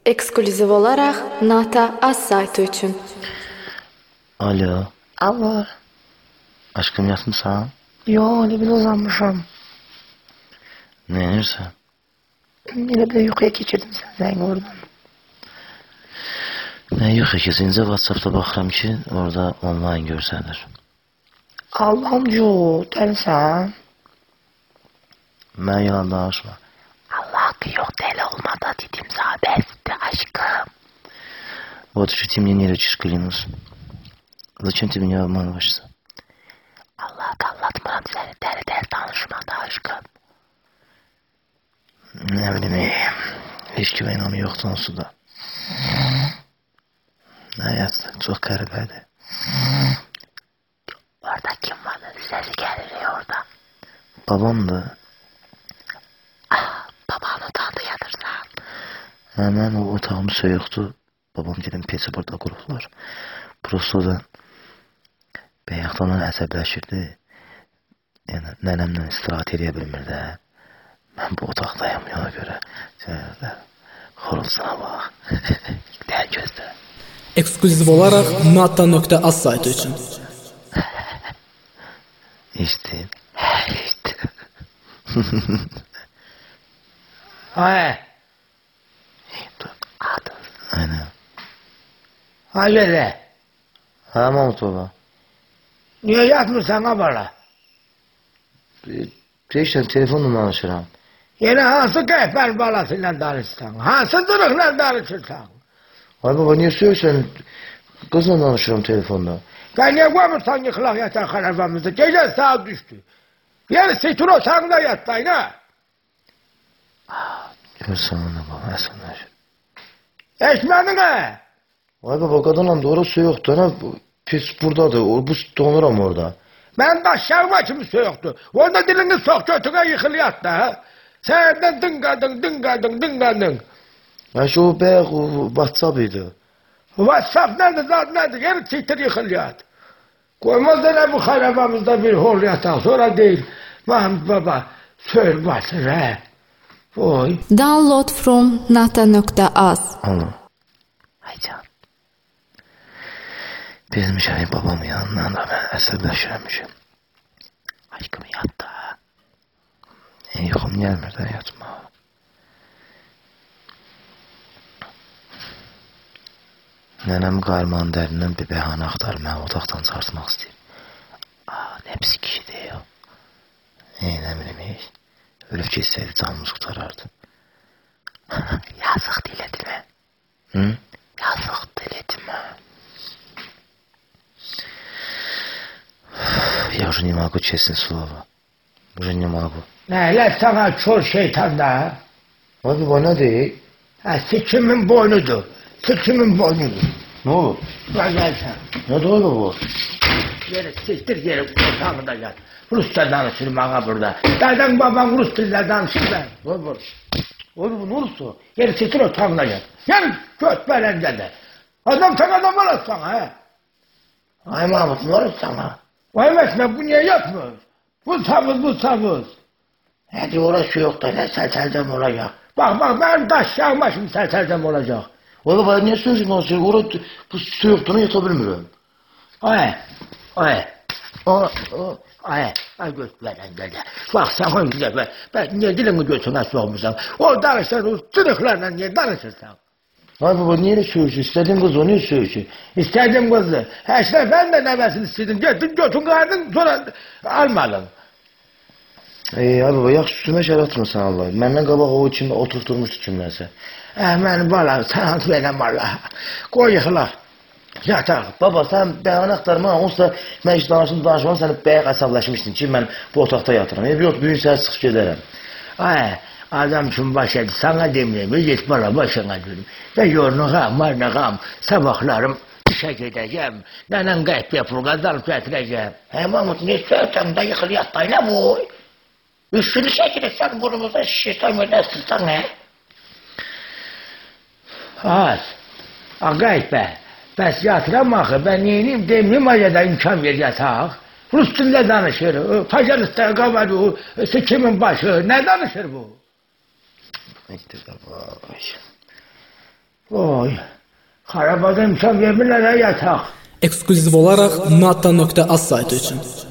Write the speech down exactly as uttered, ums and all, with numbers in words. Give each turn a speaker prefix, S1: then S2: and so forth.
S1: Eksklüziv olaraq Nata Az saytı üçün.
S2: Alo.
S3: Alo.
S2: Aşkım yatmışsan?
S3: Yo, öyle bir uzanmışım.
S2: Ne yersen?
S3: Öyle bir yukarıya geçirdim sen sen oradan.
S2: Ne yok ikisince WhatsApp'ta bakıram ki orada online görsəlir.
S3: Allah'ım cu, delisən.
S2: Mən yalan danışma.
S3: Allah hakkı yok, deli olmadı dedim sana besti aşkım.
S2: Вот что ты мне не речишь, клянусь. Зачем ты меня обманываешься?
S3: Allah anlatmam seni, deli deli danışmadı aşkım.
S2: Ne bileyim, hiç güvenim yoktu onsuz da. Hayat çok qəribəydi.
S3: Orada kim vardı? Sesi gelir ya orada.
S2: Babamdı.
S3: Ah, babanın otağında yatırsan.
S2: Hemen o otağım soyuqdu. Babam dedim peçə burada qurublar. Prosto da bəyəxtandan əsəbləşirdi. Yəni nənəmlə istirahat edə bilmirdi. Mən bu otaqdayım ona görə. Şöyle xorulsana bax. Gəl gözlə.
S4: Eksklüziv olaraq nata nöqtə az saytı üçün.
S2: İşte.
S3: İşte. Ay. Adı.
S2: Aynen.
S3: Hayır.
S2: Ha Mahmut baba.
S3: Niye yatmırsan ha bana?
S2: Deyişən telefonla danışıram.
S3: Yine hansı kehber balasıyla danışsan? Hansı dırıkla danışırsan?
S2: Ay baba niye söylüyorsun? Kızla danışıram telefonda.
S3: Ben niye koymursan yıkılak yatan harabamızda? Gece saat düştü. Yeri situr otağında yattayın ha?
S2: Görsən ona baba, əsənlər.
S3: Eşmedin ha?
S2: Ay baba kadınla doğru su yoktu. Ana pis buradadır. O bu donuram orada.
S3: Ben taşlarıma kimi su yoktu. Onda dilini sok götüne yıkıl yattı ha? Sen de dınkadın, dınkadın, dınkadın.
S2: Ya şu o beyaz o WhatsApp idi.
S3: WhatsApp nedir, zat nedir? Yeri sitir yıkıl yat. Koymazlar bu harabamızda bir hol yatan. Sonra değil. Mahmut baba söyle basın ha. Oy.
S1: Download from nata nöqtə az.
S2: Allah.
S3: Ay can.
S2: Bizim şəmin babamın yanından da mən əsəbləşirəmişim.
S3: Aşkım yattı ha.
S2: En yuxum gəlmir də yatma. Nənəm qarmanın dərindən bir bəhanə axtarır, məni otaqdan çıxartmaq istəyir. Aa, nə pis kişidir ya. Ey, nə bilim, ey. Ölüb geçsəydi canımız qutarardı.
S3: Yazık diledim ha.
S2: Hı?
S3: Yazık diledim ha.
S2: Я уже не могу, честное слово. Уже не могу.
S3: Neyle sana çor şeytan da ha?
S2: Abi bana değil.
S3: Ha sikimin boynudur. Sikimin boynudur.
S2: Ne olur?
S3: Lan gel sen.
S2: Ne doğru bu?
S3: Yere siktir yere ortamında gel. Rusça danışır bana burada. Deden babam Rus dille danışır ben. Dur dur. Oğlum bu ne olursa. Yere siktir ortamında gel. Gel göt belende de. Adam sen adam olasın ha.
S2: Ay Mahmut ne olur sana?
S3: Vay mesle bu niye yapmıyor? Bu savuz bu savuz.
S2: Hadi orası yok da ne selselcem olacak.
S3: Bak bak ben taş yağmışım selselcem olacak.
S2: Oğlum bana niye söylüyorsun konuşuyor? Orada bu su yoktuğunu yatabilmiyorum.
S3: Ay. Ay. O, o, ay, ay göt belende de. Bak sen önce be, ben niye dilini götüne soğumuşsan? O danışır, o tırıklarla niye danışırsan?
S2: Ay baba niye öyle söylüyorsun? İstediğin kız o niye söylüyorsun?
S3: İstedim kızı. Ha işte ben de nevesini istedim. Gittin götün kardın sonra almadın.
S2: Ey ay baba yaxşı üstüme şər atmırsan Allah. Məndən qabaq o içində oturtturmuşdu kimlərsə.
S3: Eh benim bala, sana verem Allah. Koy yıkılak. Yatak.
S2: Baba sən bəyanə axtarma, onsuz da mən heç danışım danışmam, səni bəyək əsəbləşmişsin ki, mən bu otaqda yatıram. E, yox, bugün sənə çıxış gedərəm.
S3: Ay, adam için başladı. Sana demeyeyim, git bana başına dönüm. Ben yorunağım, marnağım, sabahlarım işe gideceğim. Nenen kayıp yapır, kazanıp getireceğim.
S2: He Mahmut, ne söylesem de yıkıl yattay ne bu? Üstünü çekilirsen burnumuza şişirsen ve nasılsan ne?
S3: Az. Agayip be. Bes yatıramak, ben yeniyim demeyeyim acaba imkan ver yatak. Rus dilinde danışır, Pacaristan kabarı, sikimin başı, ne danışır bu?
S2: İşte baba.
S3: Arabada imkan vermirlər ha yataq.
S4: Ekskluziv olaraq natta nöqtə az saytı üçün.